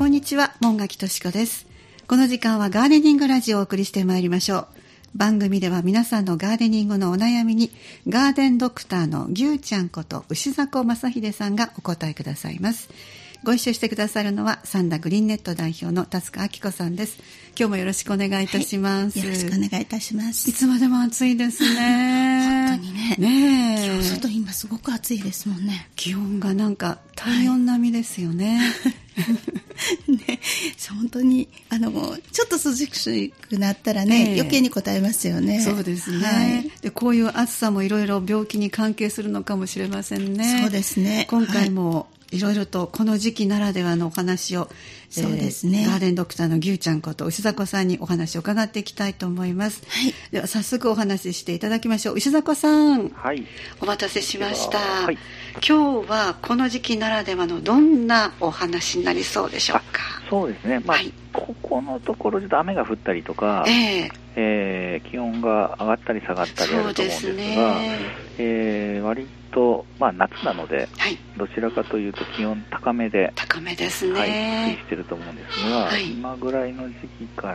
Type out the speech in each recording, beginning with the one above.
こんにちは、門垣敏子です。この時間はガーデニングラジオをお送りしてまいりましょう。番組では皆さんのガーデニングのお悩みにガーデンドクターの牛ちゃんこと牛迫正秀さんがお答えくださいます。ご一緒してくださるのはサンダグリーンネット代表の田塚明子さんです。今日もよろしくお願いいたします、 よろしくお願いいたします。 いつまでも暑いですね。 本当にね。今日外今すごく暑いですもんね。 気温がなんか体温並みですよね。 ね、本当にちょっと涼しくなったらね、余計に応えますよね。 そうですね、でこういう暑さもいろいろ病気に関係するのかもしれませんね。 そうですね。 今回もいろいろとこの時期ならではのお話を、 そうですね、 ガーデンドクターの牛ちゃんこと牛迫さんにお話を伺っていきたいと思います、はい、では早速お話ししていただきましょう。牛迫さん、 はい、 お待たせしました、 はい、 今日はこの時期ならではのどんなお話になりそうでしょうか。 そうですね、はい、ここのところちょっと雨が降ったりとか、気温が上がったり下がったりあると思うんですが、割と、夏なので、はい、どちらかというと気温高めですね、 はい、推移してると思うんですが、はい、今ぐらいの時期から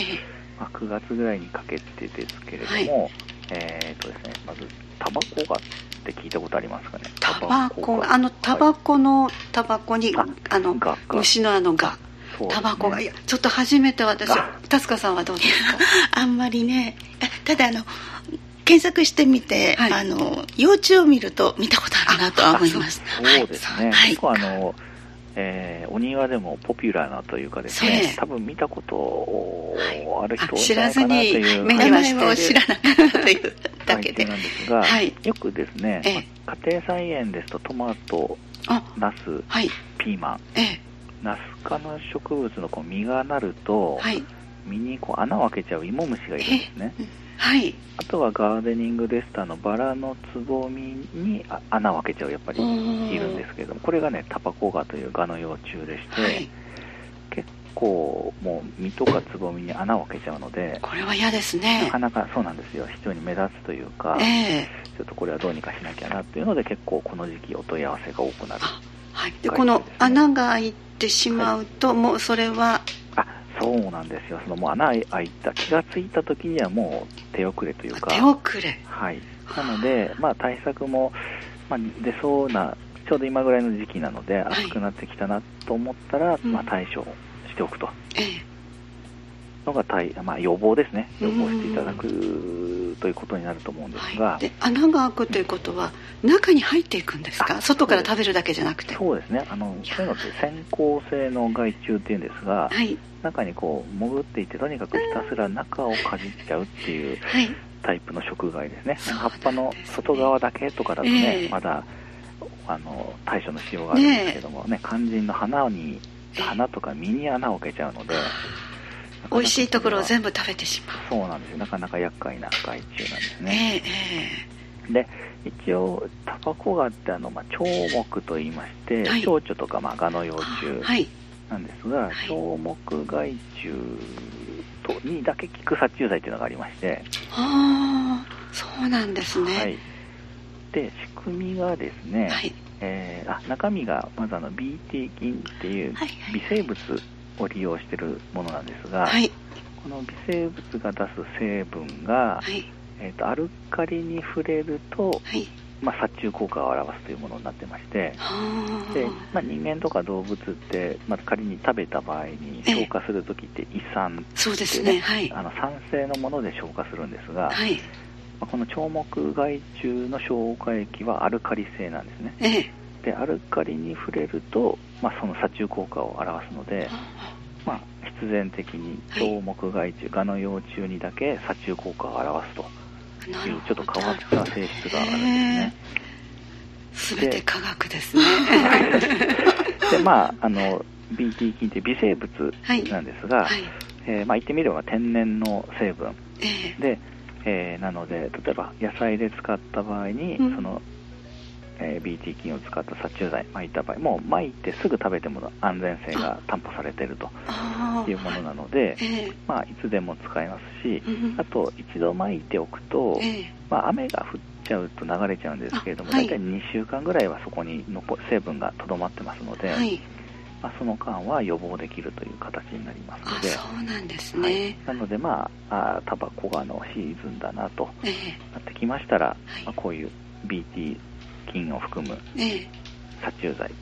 、9月ぐらいにかけてですけれども、ですね、まずタバコがって聞いたことありますかね。 タバコのタバコに虫のがタバコが、いやちょっと初めて私。田塚さんはどうですか。 あんまりね、ただ検索してみて、幼虫を見ると見たことあるなとは思います。 そうですね、結構お庭でもポピュラーなというかですね、多分見たことある人知らずに目にはしてる、知らなかったというだけでなんですが、よくですね、家庭菜園ですとトマト、ナス、ピーマン、ナス科の植物の実がなると、実に穴を開けちゃう芋虫がいるんですね。あとはガーデニングですとバラのつぼみに穴を開けちゃうやっぱりいるんですけれども、これがねタバコガというガの幼虫でして、結構もう実とかつぼみに穴を開けちゃうので、 これは嫌ですね。 なかなかそうなんですよ、非常に目立つというか、ちょっとこれはどうにかしなきゃなというので結構この時期お問い合わせが多くなる。 でこの穴が開いてしまうと、もうそれはそうなんですよ。もう穴開いた気がついた時にはもう手遅れというか。 手遅れ。 はい。なので対策も出そうなちょうど今ぐらいの時期なので、暑くなってきたなと思ったら対処しておくと。のが予防ですね。予防していただくということになると思うんですが、 で穴が開くということは中に入っていくんですか。外から食べるだけじゃなくて。 そうですね。そういうのって先行性の害虫っていうんですが、中に潜っていってとにかくひたすら中をかじっちゃうっていうタイプの食害ですね。葉っぱの外側だけとかだとね、まだ対処のしようがあるんですけどもね、肝心の花とか実に穴を開けちゃうので、 美味しいところを全部食べてしまう。 そうなんですよ。なかなか厄介な害虫なんですね。で一応タバコガって腸目と言いまして、蝶々とかガの幼虫なんですが、腸目害虫にだけ効く殺虫剤というのがありまして。 そうなんですね。 で仕組みがですね、中身がまずBT 菌っていう微生物を利用しているものなんですが、この微生物が出す成分が、アルカリに触れると、殺虫効果を表すというものになってまして、で人間とか動物って、仮に食べた場合に消化するときって胃酸って、 そうですね、 酸性のもので消化するんですが、この腸目害虫の消化液はアルカリ性なんですね。でアルカリに触れると、その殺虫効果を表すので、必然的に腸目害虫、ガの幼虫にだけ殺虫効果を表すというちょっと変わった性質があるんですね。 全て科学ですね。 でBT 菌って微生物なんですが、言ってみれば天然の成分で、なので例えば野菜で使った場合に、そのBT 菌を使った殺虫剤撒いた場合、もう撒いてすぐ食べても安全性が担保されているというものなので、いつでも使えますし、あと一度撒いておくと、雨が降っちゃうと流れちゃうんですけれども、大体2週間ぐらいはそこに成分がとどまってますので、 その間は予防できるという形になりますので。 そうなんですね。 なのでタバコがシーズンだなとなってきましたら、こういう BT 菌を含む殺虫剤、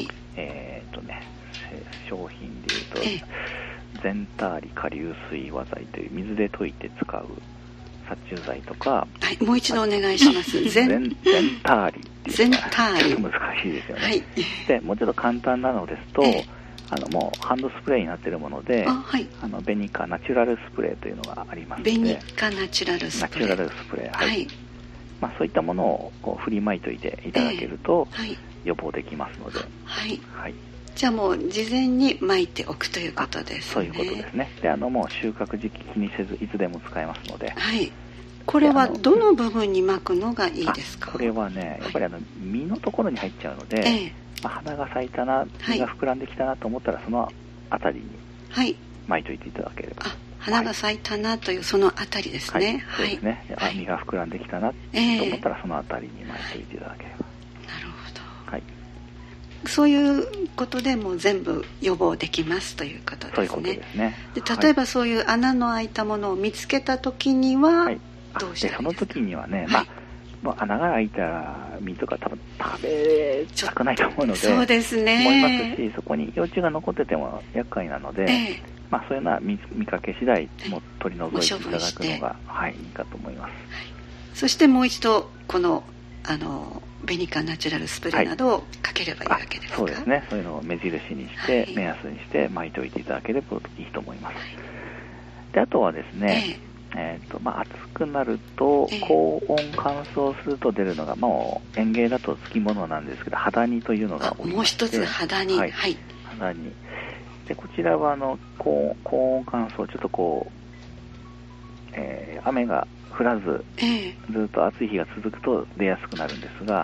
商品でいうと、ゼンターリ顆粒水和剤という水で溶いて使う殺虫剤とか、 もう一度お願いします。 ゼンターリっていうのがちょっと難しいですよね。でもうちょっと簡単なのですと、もうハンドスプレーになっているもので、ベニカナチュラルスプレーというのがありますので、 ベニカナチュラルスプレー、 そういったものを振りまいといていただけると予防できますので、 じゃあもう事前にまいておくということですね。 そういうことですね。でもう収穫時期気にせずいつでも使えますので。 これはどの部分に巻くのがいいですか？ これはね、やっぱり実のところに入っちゃうので、花が咲いたな、実が膨らんできたなと思ったら、そのあたりに巻いといていただければ。 花が咲いたなというそのあたりですね。 そうですね。実が膨らんできたなと思ったら、そのあたりに巻いておいていただければ。 なるほど。そういうことでもう全部予防できますということですね。 そういうことですね。 で、例えばそういう穴の開いたものを見つけたときにはどうしたらいいですか？ その時にはね、もう穴が開いた実とか多分食べたくないと思うので、 そうですね。 思いますし、そこに幼虫が残ってても厄介なので、そういうのは見かけ次第もう取り除いていただくのがいいかと思います。 そしてもう一度このベニカナチュラルスプレーなどをかければいいわけですか？ そうですね。そういうのを目印にして、目安にして巻いておいていただければいいと思います。で、あとはですね、暑くなると高温乾燥すると出るのが、もう園芸だとつきものなんですけど、ハダニというのがおりまして、 もう一つハダニ、 ハダニで、こちらは高温乾燥、ちょっと雨が降らず、ずっと暑い日が続くと出やすくなるんですが、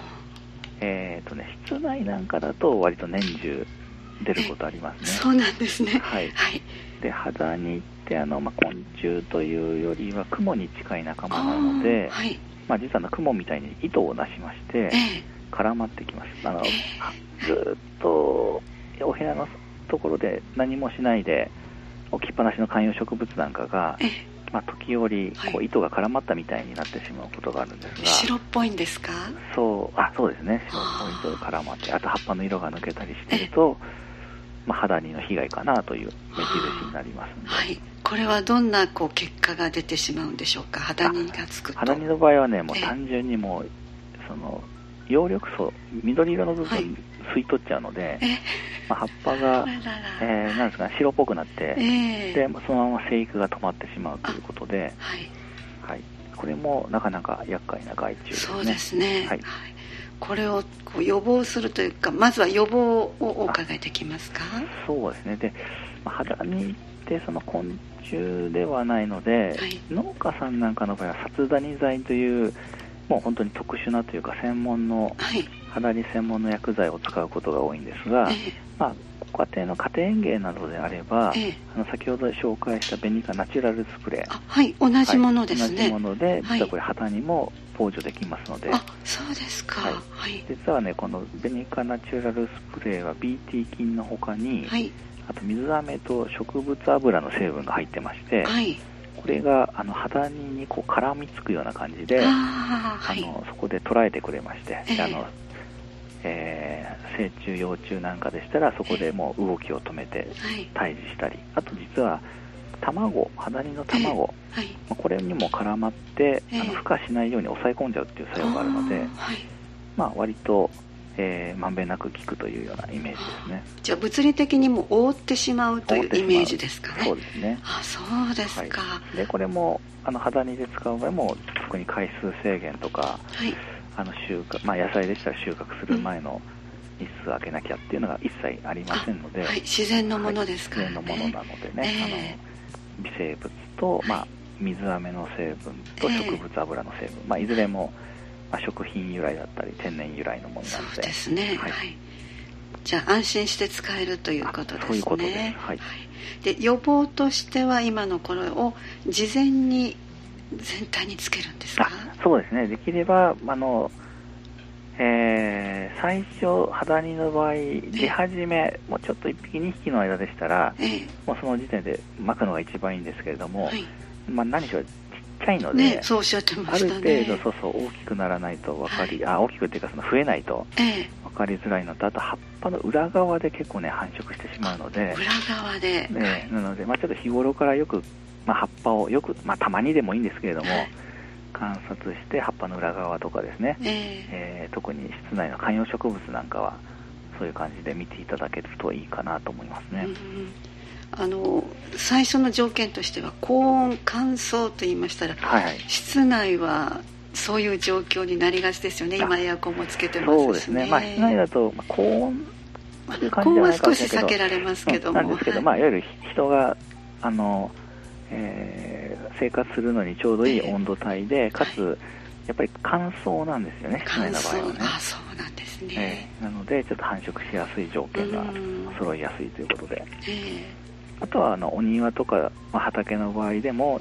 室内なんかだと割と年中出ることありますね。 そうなんですね。 で、ハダニって昆虫というよりはクモに近い仲間なので、実はクモみたいに糸を出しまして、絡まってきます。ずっとお部屋のところで何もしないで置きっぱなしの観葉植物なんかが、時折糸が絡まったみたいになってしまうことがあるんですが、 白っぽいんですか？ そうですね。白っぽい糸が絡まって、あと葉っぱの色が抜けたりしてると、ハダニの被害かなという目印になりますので、 これはどんな結果が出てしまうんでしょうか？ハダニがつくと。 ハダニの場合はね、もう単純にもう葉緑素、緑色の部分吸い取っちゃうので、葉っぱがなんですか、白っぽくなって、でそのまま生育が止まってしまうということで、これもなかなか厄介な害虫ですね。 そうですね。これを予防するというか、まずは予防をお伺いできますか？ そうですね。で、ハダニって昆虫ではないので、農家さんなんかの場合は殺ダニ剤というもう本当に特殊なというか専門の、ハダニ専門の薬剤を使うことが多いんですが、ご家庭の家庭園芸などであれば、先ほど紹介したベニカナチュラルスプレー、 同じものですね。 同じもので、実はこれハダニも防除できますので。 そうですか。 実はね、このベニカナチュラルスプレーは BT 菌の他に、あと水飴と植物油の成分が入ってまして、これがハダニに絡みつくような感じで、そこで捉えてくれまして、成虫幼虫なんかでしたらそこでもう動きを止めて退治したり、あと実は卵、ハダニの卵、これにも絡まって、孵化しないように抑え込んじゃうっていう作用があるので、割とまんべんなく効くというようなイメージですね。 じゃあ物理的にも覆ってしまうというイメージですかね。 そうですね。 そうですか。 で、これもハダニで使う場合も特に回数制限とか、収穫、野菜でしたら収穫する前の日数空けなきゃっていうのが一切ありませんので、 自然のものですからね。 自然のものなのでね、微生物と、水飴の成分と植物油の成分、いずれも食品由来だったり天然由来のものなので。 そうですね。じゃあ安心して使えるということですね。 そういうことです。 で、予防としては今のこれを事前に全体につけるんですか？ そうですね。できれば最初ハダニの場合出始め、もうちょっと1匹2匹の間でしたら、もうその時点で巻くのが一番いいんですけれども、何しろちっちゃいので、 そうおっしゃってましたね、 ある程度大きくならないと分かり、大きくっていうか増えないと分かりづらいのと、あと葉っぱの裏側で結構ね繁殖してしまうので、 裏側で、 なので、ちょっと日頃からよく、葉っぱをよく、たまにでもいいんですけれども、観察して葉っぱの裏側とかですね、特に室内の観葉植物なんかはそういう感じで見ていただけるといいかなと思いますね。 最初の条件としては高温乾燥と言いましたら、室内はそういう状況になりがちですよね。今エアコンもつけてますしね。 そうですね、室内だと高温という感じ高温はじゃないかも少ししれないけど、 避けられますけども、 なんですけど、いわゆる人が生活するのにちょうどいい温度帯で、かつやっぱり乾燥なんですよね、室内の場合はね。 そうなんですね。 なのでちょっと繁殖しやすい条件が揃いやすいということで、あとはお庭とか、畑の場合でも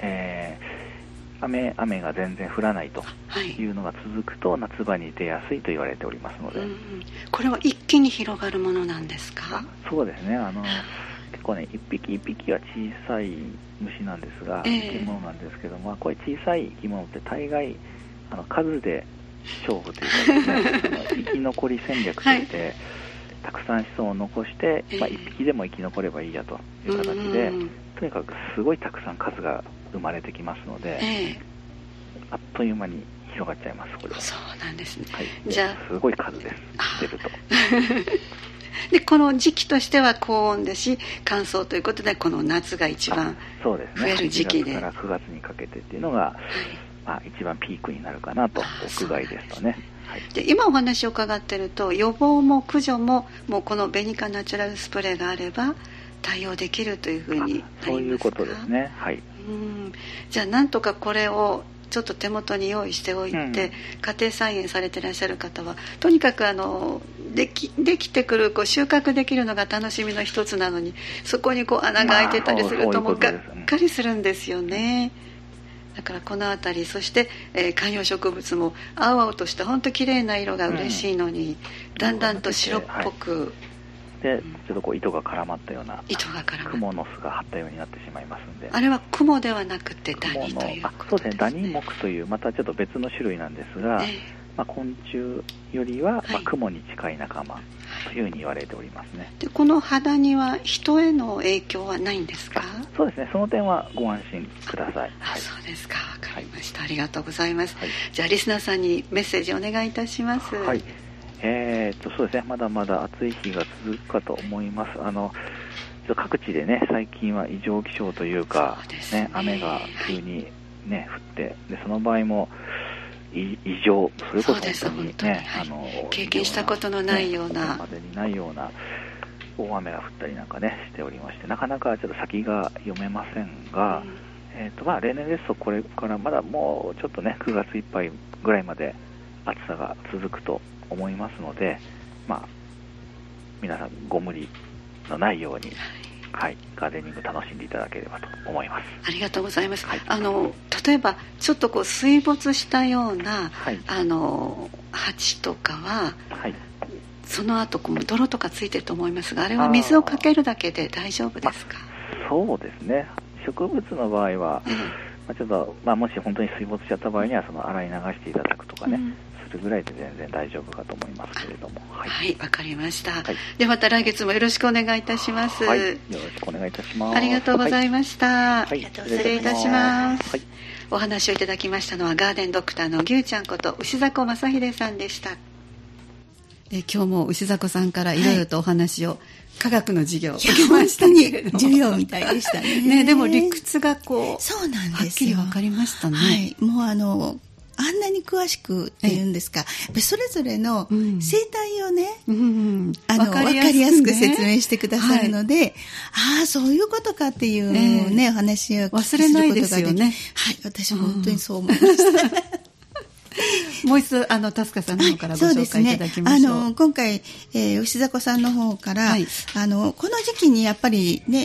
雨が全然降らないというのが続くと、夏場に出やすいと言われておりますので、 これは一気に広がるものなんですか？ そうですね、結構ね、一匹一匹は小さい虫なんですが、生き物なんですけども、こういう小さい生き物って大概数で勝負というかですね生き残り戦略といって、たくさん子孫を残して、一匹でも生き残ればいいやという形で、とにかくすごいたくさん数が生まれてきますので、あっという間に広がっちゃいます。これはそうなんですね。 じゃあすごい数です、出るとでこの時期としては高温ですし乾燥ということで、この夏が一番増える時期で、 8月から9月にかけてっていうのが、一番ピークになるかなと、屋外ですとね。 で今お話を伺っていると、予防も駆除ももうこのベニカナチュラルスプレーがあれば対応できるというふうになりますか？ そういうことですね。 じゃあなんとかこれをちょっと手元に用意しておいて、家庭菜園されていらっしゃる方はとにかくできてくる収穫できるのが楽しみの一つなのに、そこに穴が開いてたりするともうがっかりするんですよね。だからこのあたり、そして、観葉植物も青々とした本当綺麗な色が嬉しいのに、だんだんと白っぽく、 でちょっと糸が絡まったようなクモの巣が張ったようになってしまいますので、 あれはクモではなくてダニというそうですね、ダニ目というまたちょっと別の種類なんですが、昆虫よりは、クモに近い仲間というふうに言われておりますね。 でこのハダニは人への影響はないんですか？ そうですね、その点はご安心ください。 そうですか、わかりました、ありがとうございます。じゃあリスナーさんにメッセージお願いいたします。 そうですね、まだまだ暑い日が続くかと思います。各地でね、最近は異常気象というか、雨が急にね、降って、でその場合も異常、それこそ本当にね、 経験したことのないような、 までにないような大雨が降ったりなんかねしておりまして、なかなかちょっと先が読めませんが、例年ですとこれからまだもうちょっとね、9月いっぱいぐらいまで暑さが続くと思いますので、皆さんご無理のないように、ガーデニング楽しんでいただければと思います。 ありがとうございます。例えばちょっと水没したような、鉢とかは、その後泥とかついてると思いますが、あれは水をかけるだけで大丈夫ですか？ そうですね、植物の場合は、ちょっともし本当に水没しちゃった場合には洗い流していただくとかね、するぐらいで全然大丈夫かと思いますけれども。 わかりました。でまた来月もよろしくお願いいたします。 よろしくお願いいたします。 ありがとうございました。 失礼いたします。お話をいただきましたのはガーデンドクターのぎゅうちゃんこと牛迫正秀さんでした。今日も牛迫さんからいろいろとお話を、科学の授業を受けましたけれども、 授業みたいでしたね。 でも理屈がそうなんですよ、 はっきり分かりましたね。 もうあんなに詳しくっていうんですか、それぞれの生態をね、分かりやすく説明してくださるので、そういうことかっていうね、お話を忘れないですよね。 私も本当にそう思いました。 もう一度タスカさんの方からご紹介いただきましょう。 今回、牛迫さんの方から、この時期にやっぱりね、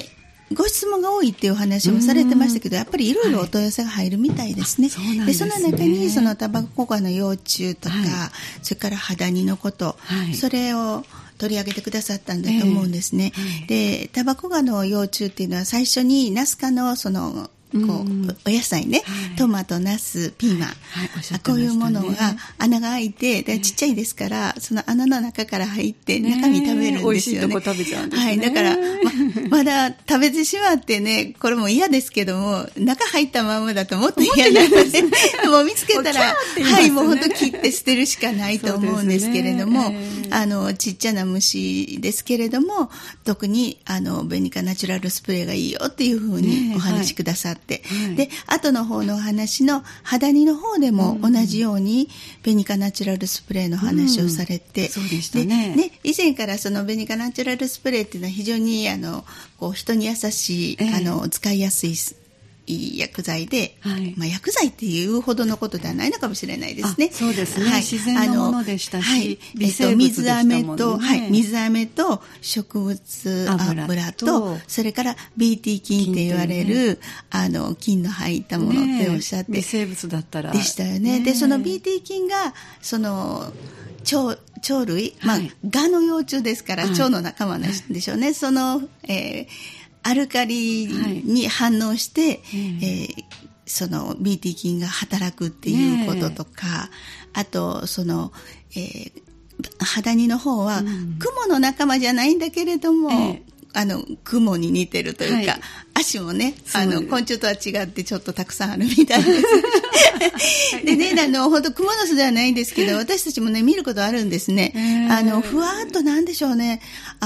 ご質問が多いっていうお話もされてましたけど、やっぱりいろいろお問い合わせが入るみたいですね。でその中にそのタバコガの幼虫とか、それからハダニのこと、それを取り上げてくださったんだと思うんですね。でタバコガの幼虫っていうのは最初にナス科のそのこうお野菜ね、トマト、ナス、ピーマン、こういうものが穴が開いて、でちっちゃいですからその穴の中から入って中身食べるんですよね。 美味しいとこ食べちゃうんですね。 だからまだ食べてしまってね、これも嫌ですけども、中入ったままだともっと嫌なので、もう見つけたらもう本当切って捨てるしかないと思うんですけれども、ちっちゃな虫ですけれども、特にベニカナチュラルスプレーがいいよっていうふうにお話しくださって、で後の方のお話のハダニの方でも同じようにベニカナチュラルスプレーの話をされて、 そうでしたね。 以前からそのベニカナチュラルスプレーっていうのは非常にこう人に優しい、使いやすい薬剤で、薬剤っていうほどのことではないのかもしれないですね。 そうですね、自然のものでしたし、微生物でしたものね。 水飴と植物油とそれから BT 菌って言われる菌の入ったものっておっしゃって、 微生物だったらでしたよね。でその BT 菌がその鳥類、蛾の幼虫ですから蝶の仲間なんでしょうね。その、アルカリに反応して、その BT 菌が働くっていうこととか、あとその、ハダニの方は、雲の仲間じゃないんだけれども、雲に似てるというか、足もね、昆虫とは違ってちょっとたくさんあるみたいですでね、本当クモの巣ではないんですけど、私たちもね見ることあるんですね。ふわっとなんでしょうね、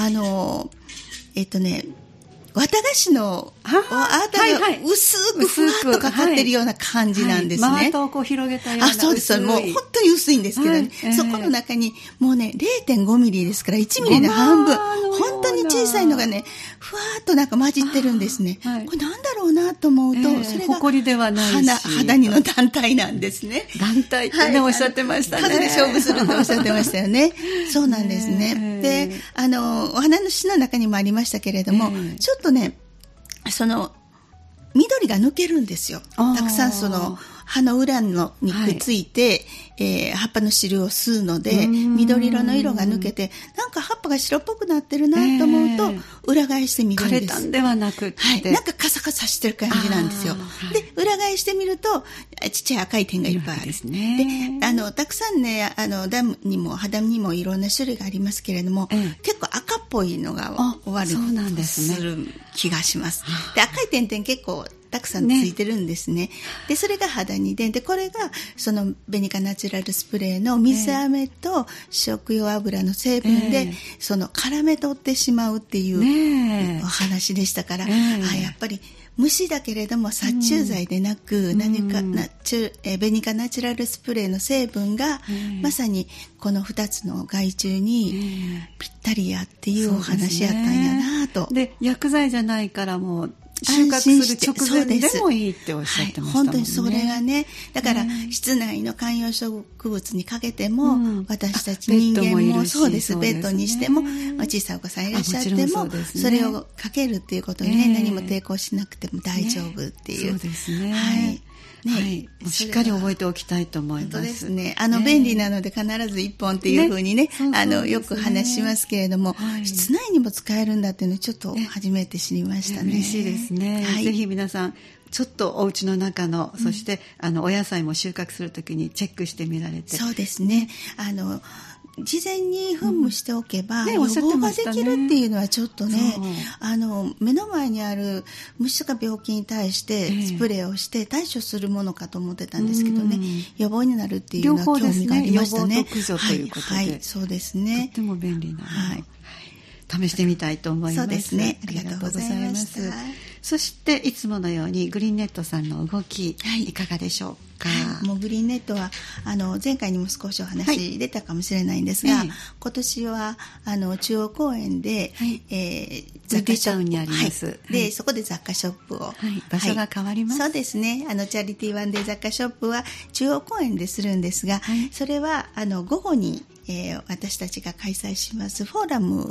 綿菓子のあたが薄くふわっとかかってるような感じなんですね。 真綿をこう広げたような。 そうです。もう本当に薄いんですけどね。そこの中にもうね 0.5 ミリですから1ミリの半分、本当に小さいのがねふわっとなんか混じってるんですね。これなんだろうなと思うと、それが埃ではないしハダニの団体なんですね。 団体ってね、おっしゃってましたね。 数で勝負するとおっしゃってましたよね。そうなんですね。でお話の中にもありましたけれども、ちょっとねその緑が抜けるんですよ。たくさんその葉の裏のにくっついて、葉っぱの汁を吸うので緑色の色が抜けて、なんか葉っぱが白っぽくなってるなと思うと裏返してみるんです。 枯れたんではなくって、 なんかカサカサしてる感じなんですよ。で裏返してみるとちっちゃい赤い点がいっぱいあるですね。でたくさんねダムにも肌にもいろんな種類がありますけれども、結構赤っぽいのが終わるする気がします。で赤い点々結構たくさんついてるんですね。でそれが肌にでこれがそのベニカナチュラルスプレーの水飴と食用油の成分で、その絡め取ってしまうっていうお話でしたから、やっぱり虫だけれども殺虫剤でなく、何かベニカナチュラルスプレーの成分が、まさにこの2つの害虫にぴったりやっていうお話やったんやなと。 で薬剤じゃないからもう収穫する直前でもいいっておっしゃってましたもんね。 本当にそれがね、だから室内の観葉植物にかけても、私たち人間もそうです。ベッドにしても小さいお子さんいらっしゃってもそれをかけるっていうことにね、何も抵抗しなくても大丈夫っていう。 そうですね。しっかり覚えておきたいと思います。 本当ですね。便利なので必ず1本っていうふうにね、よく話しますけれども、室内にも使えるんだっていうのをちょっと初めて知りましたね。 嬉しいですね。ぜひ皆さんちょっとお家の中の、そしてお野菜も収穫するときにチェックしてみられて。 そうですね。事前に噴霧しておけば、予防ができるっていうのはちょっとね、目の前にある虫とか病気に対してスプレーをして対処するものかと思ってたんですけどね、予防になるっていうのは興味がありましたね。 予防と駆除ということで、 そうですね。 とっても便利な試してみたいと思います。 そうですね。ありがとうございます。 そしていつものようにグリーンネットさんの動き、いかがでしょうか。 もうグリーンネットは前回にも少しお話出たかもしれないんですが、今年は中央公園で、 雑貨ショップにあります、 でそこで雑貨ショップを、 場所が変わります、 そうですね。チャリティーワンデー雑貨ショップは中央公園でするんですが、それは午後に、私たちが開催しますフォーラム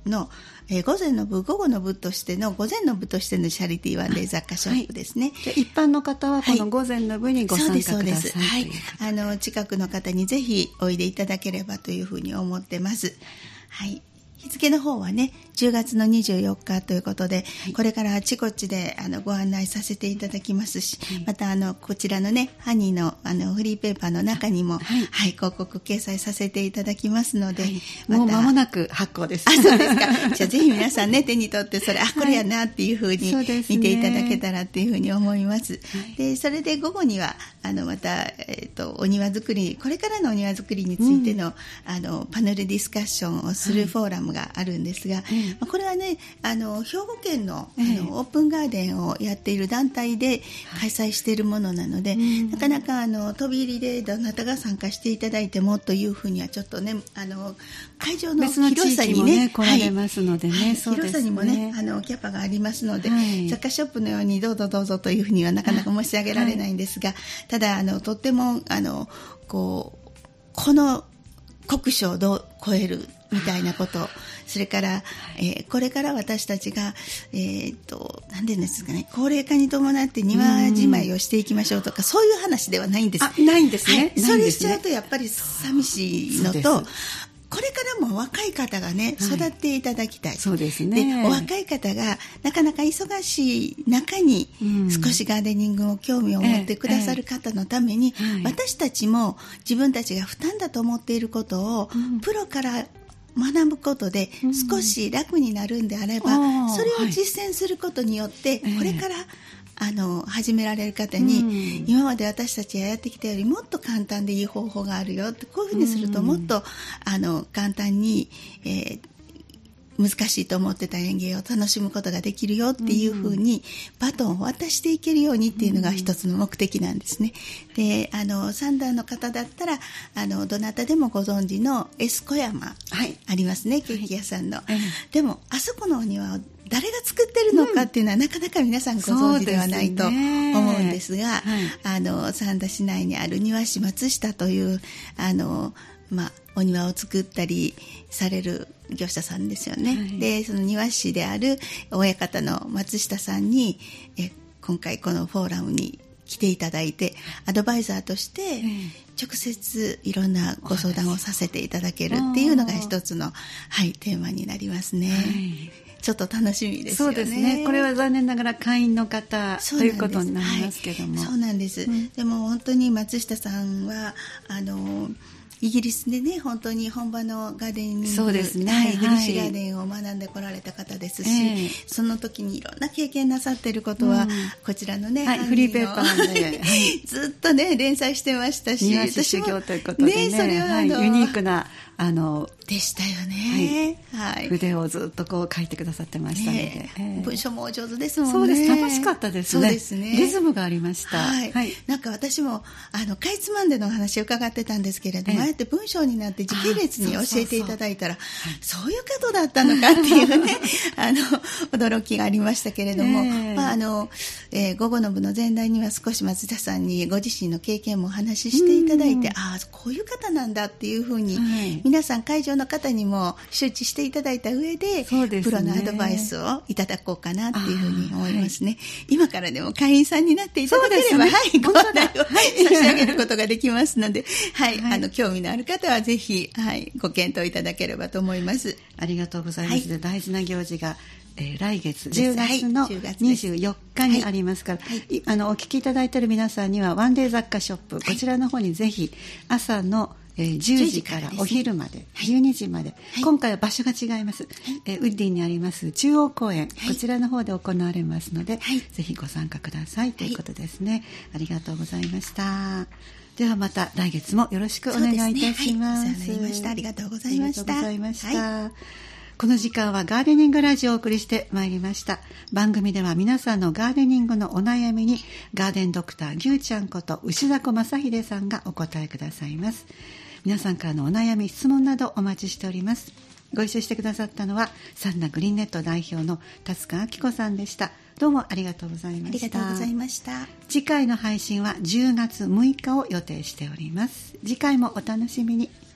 の、午前の部、午後の部としての、午前の部としてのチャリティーワンデー雑貨ショップですね。 じゃ一般の方はこの午前の部にご参加ください。 そうです、そうです。はい。近くの方にぜひおいでいただければというふうに思ってます。はい。日付の方はね、10月の24日ということで、これからあちこちでご案内させていただきますし、またこちらのね、ハニーのフリーペーパーの中にも、広告掲載させていただきますので、 もう間もなく発行です。 そうですか。じゃあぜひ皆さんね、手に取ってそれ、これやなっていうふうに見ていただけたらっていうふうに思います。で、それで午後にはまたお庭作り、これからのお庭作りについてのパネルディスカッションをするフォーラムがあるんですが、これはね、兵庫県のオープンガーデンをやっている団体で開催しているものなので、なかなか飛び入りでどなたが参加していただいてもというふうにはちょっとね、会場の広さにね、 来られますのでね、 広さにもね、キャパがありますので、雑貨ショップのようにどうぞどうぞというふうにはなかなか申し上げられないんですが、ただとってもこの国書をどう超えるみたいなこと、それから、これから私たちが、何て言うんですかね、高齢化に伴って庭じまいをしていきましょうとか、そういう話ではないんです。 ないんですね。 それしちゃうとやっぱり寂しいのと、これからも若い方がね、育っていただきたい。 そうですね。 で、お若い方がなかなか忙しい中に、少しガーデニングを興味を持ってくださる方のために、私たちも自分たちが負担だと思っていることを、プロから学ぶことで少し楽になるんであれば、それを実践することによって、これから始められる方に、今まで私たちがやってきたよりもっと簡単でいい方法があるよって、こういうふうにするともっと簡単に、難しいと思ってた園芸を楽しむことができるよっていうふうにバトンを渡していけるようにっていうのが一つの目的なんですね。で、3段の方だったらどなたでもご存知のエス小山、ありますね、ケーキ屋さんの。でもあそこのお庭を誰が作ってるのかっていうのは、なかなか皆さんご存知ではないと思うんですが、三田市内にある庭師松下というお庭を作ったりされる業者さんですよね。で、その庭師である親方の松下さんに今回このフォーラムに来ていただいて、アドバイザーとして直接いろんなご相談をさせていただけるっていうのが一つの、テーマになりますね。ちょっと楽しみですよね。 そうですね。これは残念ながら会員の方ということになりますけども。 そうなんです。でも本当に松下さんはイギリスでね、本当に本場のガーデニング、 そうですね、 イギリスガーデンを学んでこられた方ですし、その時にいろんな経験なさっていることは、こちらのね、 フリーペーパーで、 ずっとね連載してましたし、 庭師修行ということでね、 それはユニークなでしたよね。 筆をずっとこう書いてくださってましたので、 文章もお上手ですもんね。 そうです、楽しかったですね。 そうですね。 リズムがありました。 なんか私もかいつまんでのお話を伺ってたんですけれども、あえて文章になって時系列に教えていただいたら、そういうことだったのかっていうね驚きがありましたけれども、午後の部の前段には少し松田さんにご自身の経験もお話ししていただいて、こういう方なんだっていうふうに、皆さん会場の方にも周知していただいた上で、プロのアドバイスをいただこうかなっていうふうに思いますね。今からでも会員さんになっていただければ、ご案内を差し上げることができますので、興味のある方はぜひ、ご検討いただければと思います。 ありがとうございます。大事な行事が来月10月の24日にありますから、お聞きいただいている皆さんにはワンデー雑貨ショップ、こちらの方にぜひ朝の10時からお昼まで、12時まで、今回は場所が違います、ウッディにあります中央公園、こちらの方で行われますので、ぜひご参加くださいということですね。ありがとうございました。ではまた来月もよろしくお願いいたします。 お世話になりました。ありがとうございました。 この時間はガーデニングラジオをお送りしてまいりました。番組では皆さんのガーデニングのお悩みにガーデンドクター牛ちゃんこと牛迫正秀さんがお答えくださいます。皆さんからのお悩み質問などお待ちしております。ご一緒してくださったのはサンナグリーンネット代表の達川明子さんでした。どうもありがとうございました。 ありがとうございました。 次回の配信は10月6日を予定しております。次回もお楽しみに。